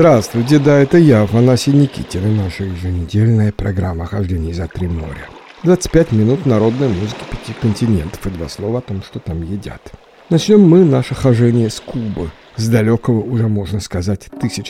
Здравствуйте, да, это я, Афанасий Никитин, и наша еженедельная программа «Хождение за три моря». 25 минут народной музыки 5 континентов и 2 слова о том, что там едят. Начнем мы наше хождение с Кубы, с далекого, уже можно сказать,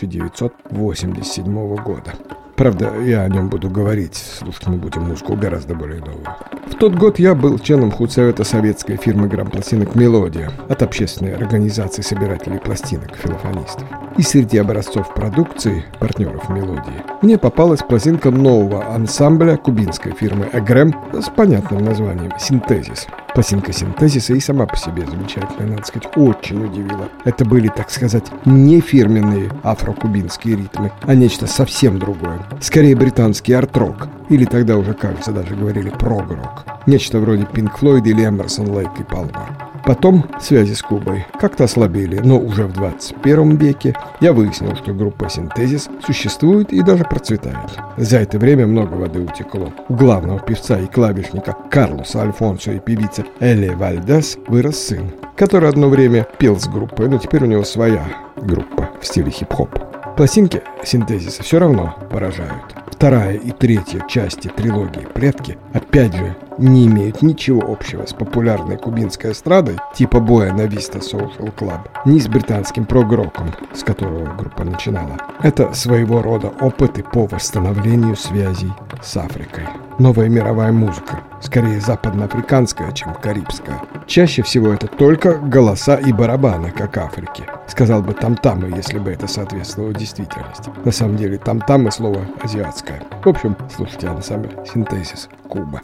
1987 года. Правда, я о нем буду говорить, слушать мы будем музыку гораздо более новую. В тот год я был членом худсовета советской фирмы грампластинок «Мелодия» от общественной организации собирателей пластинок, филофонистов. И среди образцов продукции, партнеров «Мелодии», мне попалась пластинка нового ансамбля кубинской фирмы «Эгрем» с понятным названием «Синтезис». Пластинка «Синтезиса» и сама по себе замечательная, надо сказать, очень удивила. Это были, так сказать, не фирменные афро-кубинские ритмы, а нечто совсем другое. Скорее британский арт-рок, или тогда уже, кажется, даже говорили прог-рок. Нечто вроде Pink Floyd или Эмерсон, Лейк и Палмер. Потом связи с Кубой как-то ослабели, но уже в 21 веке я выяснил, что группа «Синтезис» существует и даже процветает. За это время много воды утекло. У главного певца и клавишника Карлоса Альфонсо и певицы Элли Вальдес вырос сын, который одно время пел с группой, но теперь у него своя группа в стиле хип-хоп. Пластинки «Синтезиса» все равно поражают. Вторая и третья части трилогии «Предки» опять же не имеют ничего общего с популярной кубинской эстрадой типа Buena Vista Social Club, ни с британским прог-роком, с которого группа начинала. Это своего рода опыты по восстановлению связей с Африкой. Новая мировая музыка, скорее западноафриканская, чем карибская. Чаще всего это только голоса и барабаны, как Африки. Сказал бы там-тамы, если бы это соответствовало действительности. На самом деле там-тамы слово азиатское. В общем, слушайте ансамбль «Синтезис», Куба.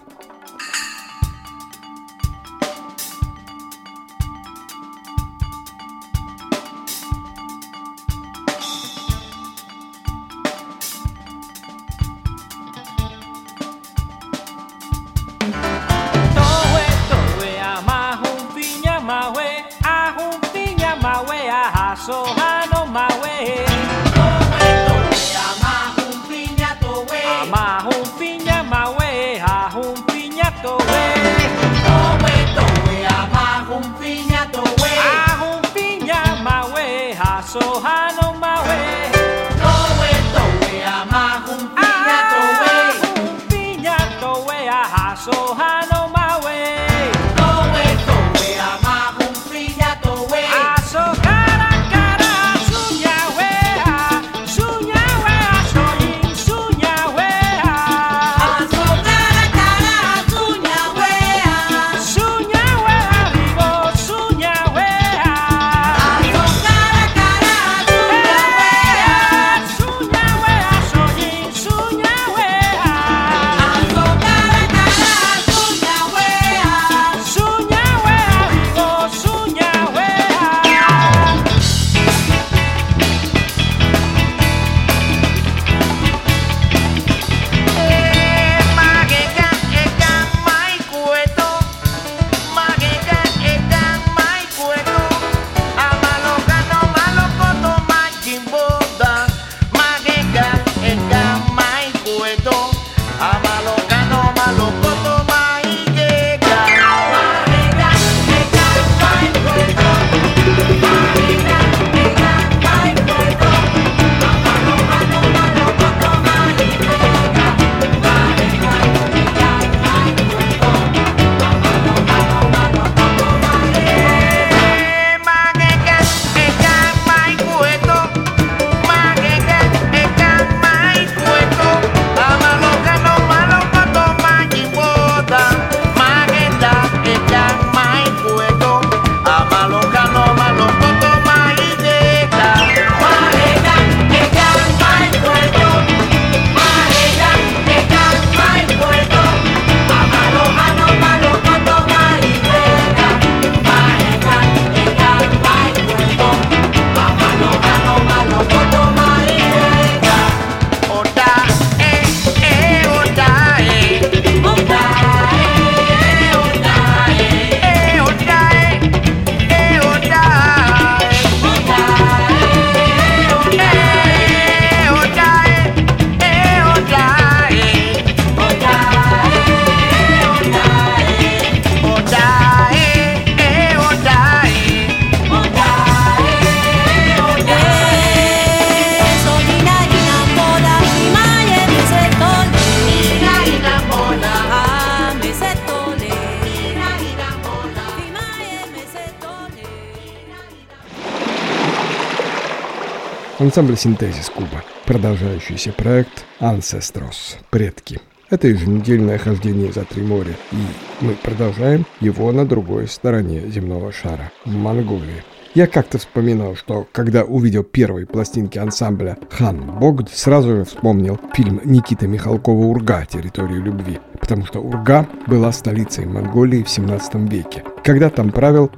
ансамбль «Синтезис» Куба, продолжающийся проект «Ancestros» — «Предки». Это еженедельное хождение за 3 моря, и мы продолжаем его на другой стороне земного шара, в Монголии. Я как-то вспоминал, что когда увидел первые пластинки ансамбля «Хан Богд», сразу же вспомнил фильм Никиты Михалкова «Урга. Территория любви», потому что Урга была столицей Монголии в 17 веке, когда там правил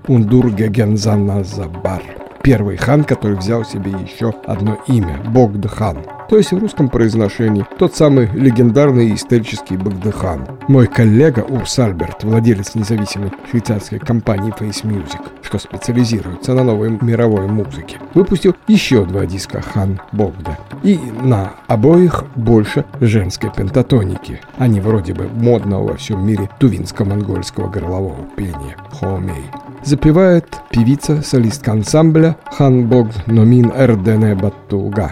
Ундур-Гегензаназабар, первый хан, который взял себе еще одно имя – Богд-хан. То есть в русском произношении тот самый легендарный исторический Богд-хан. Мой коллега Урс Альберт, владелец независимой швейцарской компании Face Music, что специализируется на новой мировой музыке, выпустил еще 2 диска Хан Богда. И на обоих больше женской пентатоники, а не вроде бы модного во всем мире тувинско-монгольского горлового пения Хоумей. Запевает певица-солистка ансамбля Хан Богд Номин Эрдене Баттуга.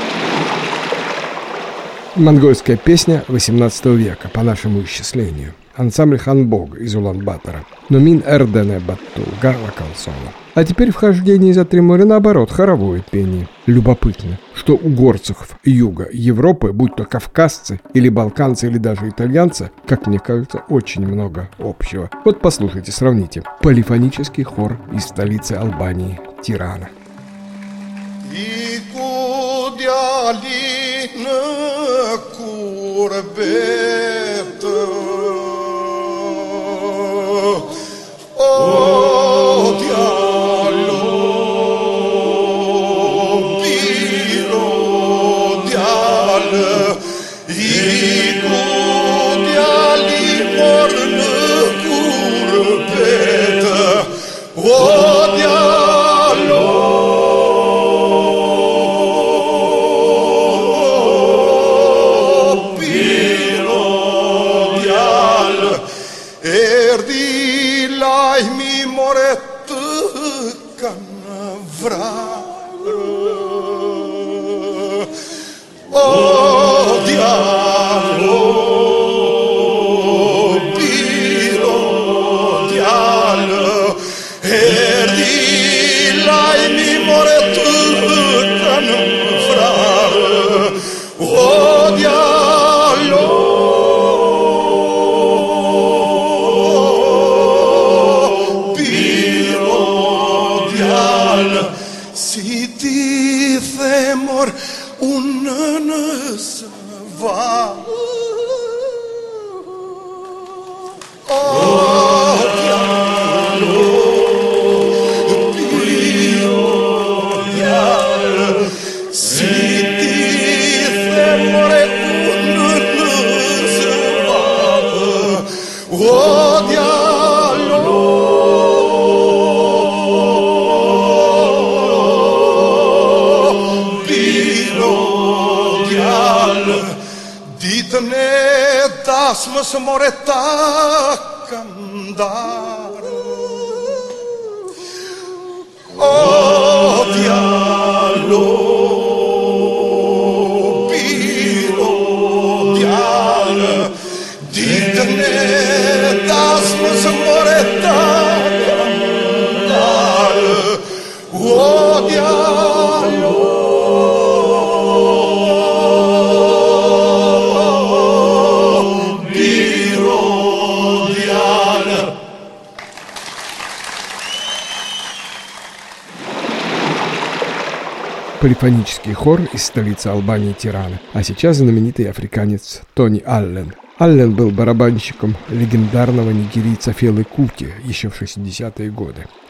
Монгольская песня XVIII века, по нашему исчислению. ансамбль «Ханбог» из Улан-Батора. Но мин эрдене баттулга вакалсола. А теперь вхождение за три моря наоборот, хоровое пение. Любопытно, что у горцев юга Европы, будь то кавказцы, или балканцы, или даже итальянцы, как мне кажется, очень много общего. Вот послушайте, сравните. Полифонический хор из столицы Албании, Тирана. Полифонический хор из столицы Албании Тирана, а сейчас знаменитый африканец Тони Аллен. Аллен был барабанщиком легендарного нигерийца Фелы Кути еще в 60-е годы. В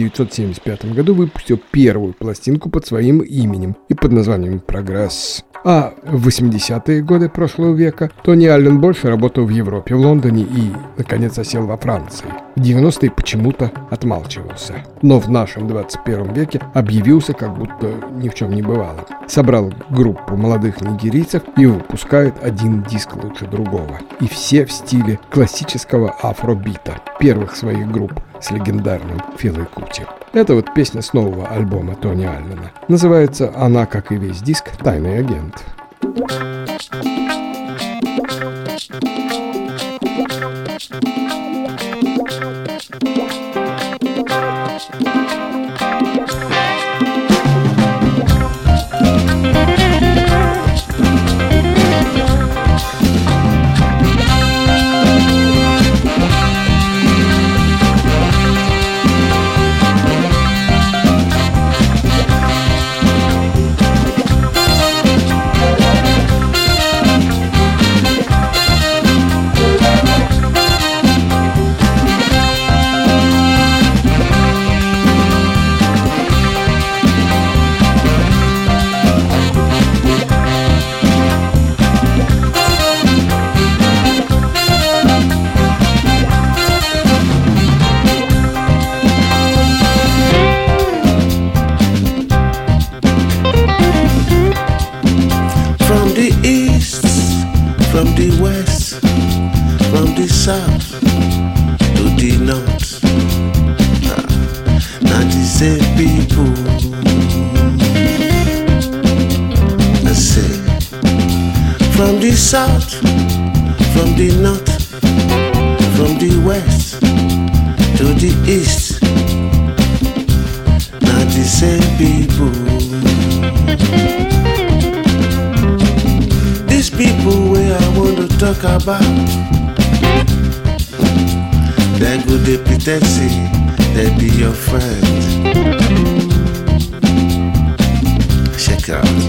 1975 году выпустил первую пластинку под своим именем и под названием «Прогресс». А в 80-е годы прошлого века Тони Аллен больше работал в Европе, в Лондоне и, наконец, осел во Франции. В 90-е почему-то отмалчивался. Но в нашем 21 веке объявился, как будто ни в чем не бывало. Собрал группу молодых нигерийцев и выпускает один диск лучше другого. И все в стиле классического афробита, первых своих групп с легендарным Фелой Кути. Это вот песня с нового альбома Тони Аллена. Называется она, как и весь диск, «Тайный агент». From the west, from the south to the north, not the same people. I say, from the south, from the north the east, not the same people. These people where I want to talk about, they go dey pretend say they be your friend. Check out.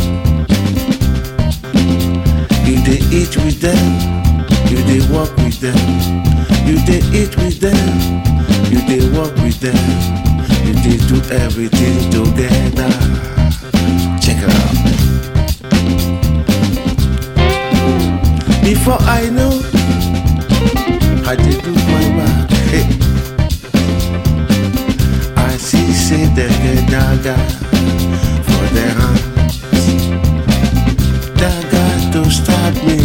You dey eat with them, you dey walk with them. You dey eat with them, you dey walk with them. You dey do everything together. Check it out. Before I know, I dey do my back. Hey. I see say they get dagger for their hands. Dagger to stab me.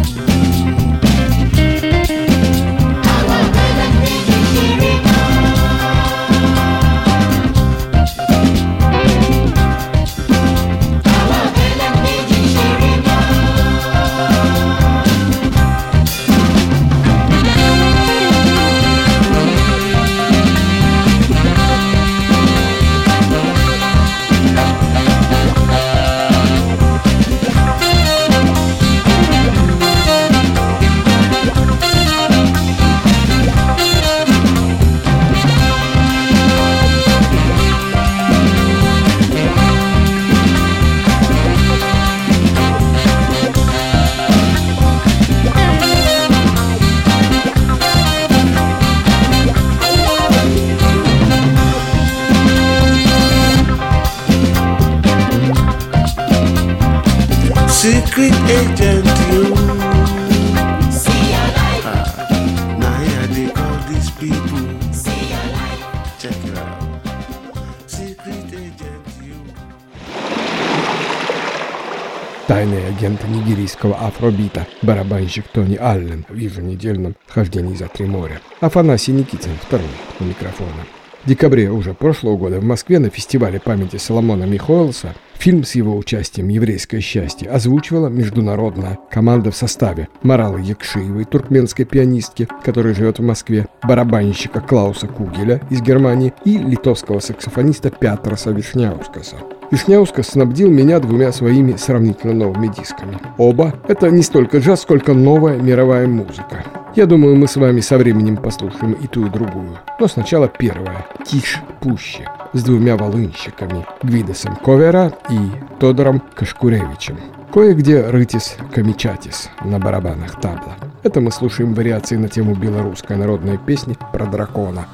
Secret agent, you see your life. Now here they call these people. See your life. Check it out. Secret agent, you. Тайный агент нигерийского афробита, барабанщик Тони Аллен в еженедельном хождении за 3 моря. Афанасий Никитин, второй у микрофона. В декабре уже прошлого года в Москве на фестивале памяти Соломона Михоэлса фильм с его участием «Еврейское счастье» озвучивала международная команда в составе Маралы Якшиевой, туркменской пианистки, которая живет в Москве, барабанщика Клауса Кугеля из Германии и литовского саксофониста Пятраса Вишняускаса. Вишняускас снабдил меня 2 своими сравнительно новыми дисками. Оба — это не столько джаз, сколько новая мировая музыка. Я думаю, мы с вами со временем послушаем и ту, и другую. Но сначала первая — «Тише, пуще», с 2 волынщиками — Гвидосом Ковера и Тодором Кашкуревичем. Кое-где Рытис Камичатис на барабанах табла. Это мы слушаем вариации на тему белорусской народной песни про дракона.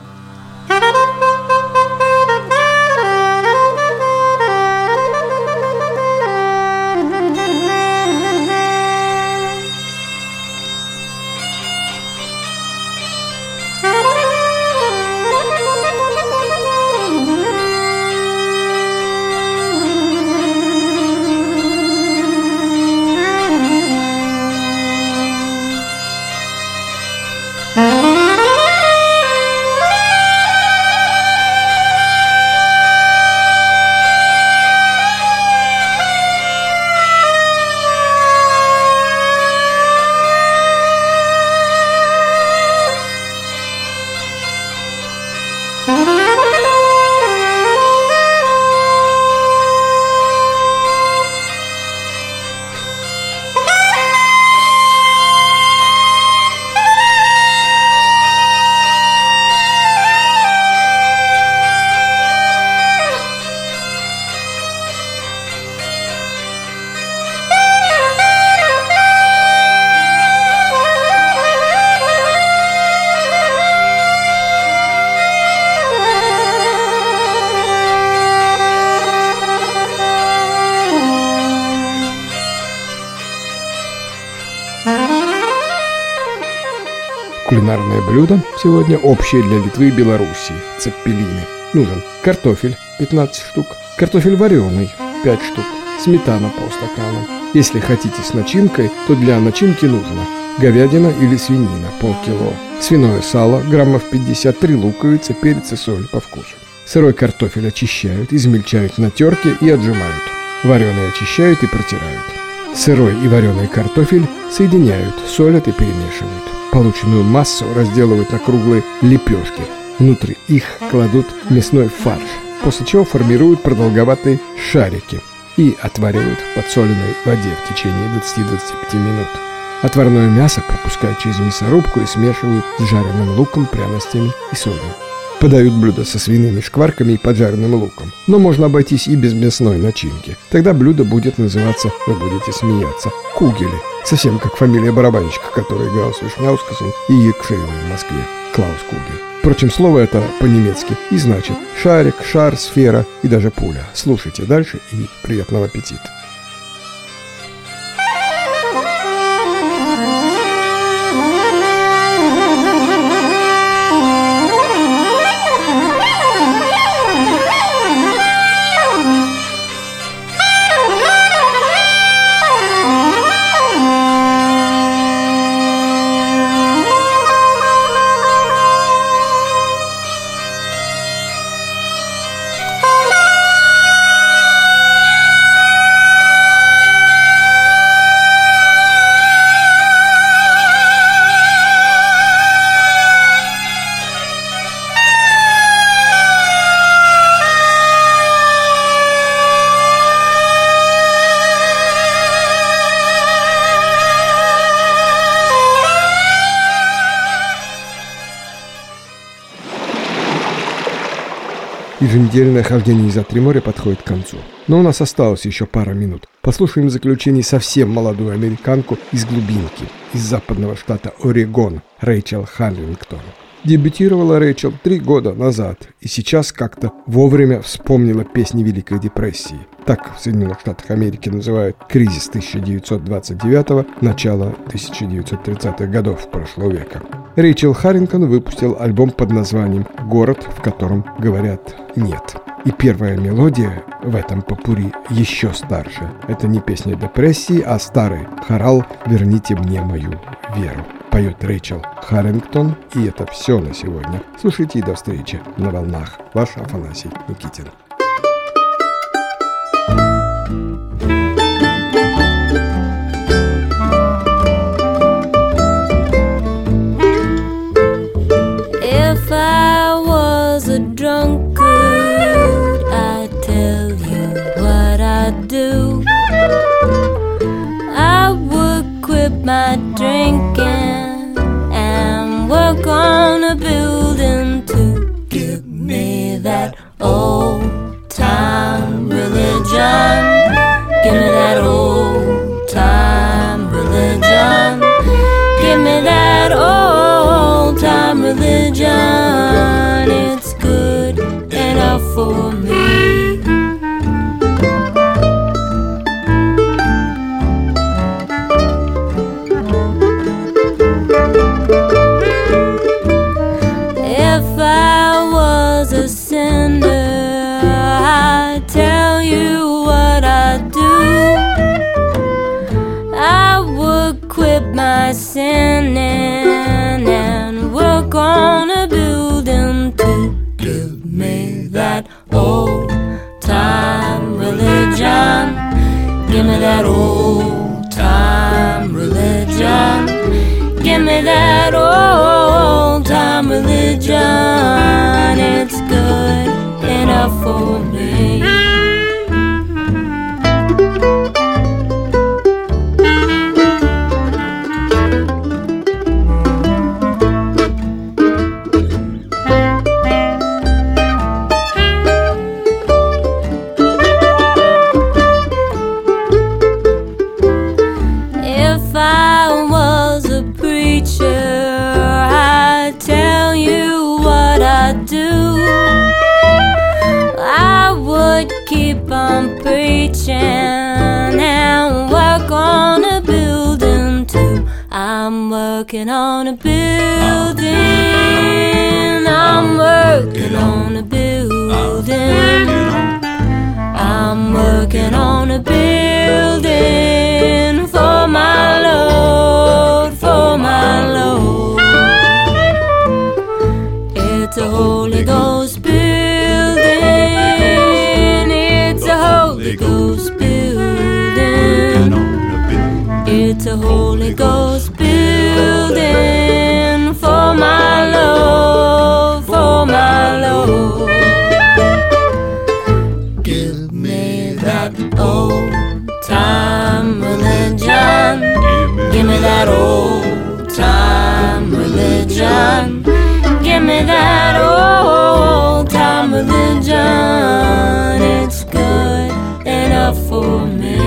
Кулинарное блюдо сегодня общее для Литвы и Белоруссии – цеппелины. Нужен картофель 15 штук, картофель вареный 5 штук, сметана полстакана. Если хотите с начинкой, то для начинки нужно говядина или свинина полкило, свиное сало граммов 53, луковица, перец и соль по вкусу. Сырой картофель очищают, измельчают на терке и отжимают. Вареный очищают и протирают. Сырой и вареный картофель соединяют, солят и перемешивают. Полученную массу разделывают на круглые лепешки. Внутри их кладут мясной фарш, после чего формируют продолговатые шарики и отваривают в подсоленной воде в течение 20-25 минут. Отварное мясо пропускают через мясорубку и смешивают с жареным луком, пряностями и солью. Подают блюдо со свиными шкварками и поджаренным луком. Но можно обойтись и без мясной начинки. Тогда блюдо будет называться, вы будете смеяться, кугели. Совсем как фамилия барабанщика, который играл с Вишняускасом и Екшеевым в Москве. Клаус Кугель. Впрочем, слово это по-немецки и значит шарик, шар, сфера и даже пуля. Слушайте дальше и приятного аппетита. Еженедельное хождение из-за моря подходит к концу. Но у нас осталось еще пара минут. Послушаем в заключении совсем молодую американку из глубинки, из западного штата Орегон, Рэйчел Харрингтон. Дебютировала Рэйчел 3 года назад и сейчас как-то вовремя вспомнила песни Великой депрессии. Так в Соединенных Штатах Америки называют кризис 1929-го, начало 1930-х годов прошлого века. Рэйчел Харрингтон выпустил альбом под названием «Город, в котором говорят нет». И первая мелодия в этом попурри еще старше. Это не песня депрессии, а старый хорал «Верните мне мою веру». Поет Рэйчел Харрингтон, и это все на сегодня. Слушайте и до встречи на волнах. Ваш Афанасий Никитин. If I was a drunkard, I'd tell you what I'd do. I would quit my drinking and work on a building to give me that old time religion. Give me that old time religion. Give me that old time religion. It's good enough for me. If I was a sinner, I'd tell you what I'd do. I would quit my sinning and work on a building to give me that old time religion. Give me that old time religion. Give me that old time religion. It's good enough for me. If I was a preacher, I'd tell you what I'd do. I would keep on preaching and work on a building too. I'm working on a building. I'm working on a building. I'm working on a building for my Lord, for my Lord. It's a Holy Ghost building. It's a Holy Ghost building. It's a Holy Ghost building for my Lord, for my that old time religion. Give me that old time religion. It's good enough for me.